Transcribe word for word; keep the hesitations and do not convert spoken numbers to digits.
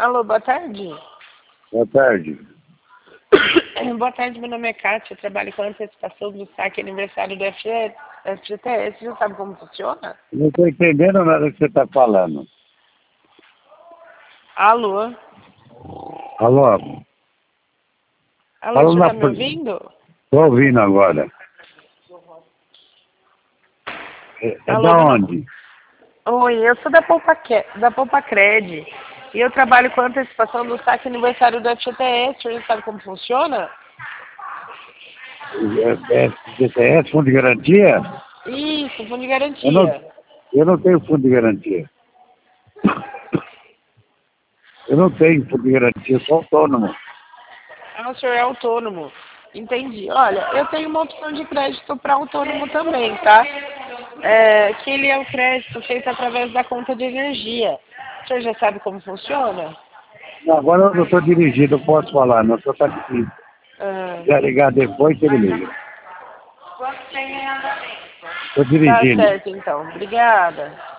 Alô, boa tarde. Boa tarde. Boa tarde, meu nome é Kátia, eu trabalho com antecipação do saque aniversário do F G T S. Você já sabe como funciona? Não estou entendendo nada que você está falando. Alô? Alô? Alô, Fala você na... tá me ouvindo? Estou ouvindo agora. É, é Alô, da meu onde? nome... Oi, eu sou da Poupa, Que- da Poupa Cred e eu trabalho com antecipação do saque aniversário do F G T S. Você já sabe como funciona? É, é, G T S, fundo de garantia? Isso, fundo de Eu não, garantia. eu não tenho fundo de garantia. Eu não tenho fundo de garantia, eu sou autônomo. Ah, o senhor é autônomo. Entendi. Olha, eu tenho uma opção de crédito para autônomo também, tá? É, que ele é o crédito feito através da conta de energia. O senhor já sabe como funciona? Não, agora eu não estou dirigindo, eu posso falar, não estou tá difícil. Ah, Se ligar depois, ele liga. Estou tá dirigindo. certo, então. Obrigada.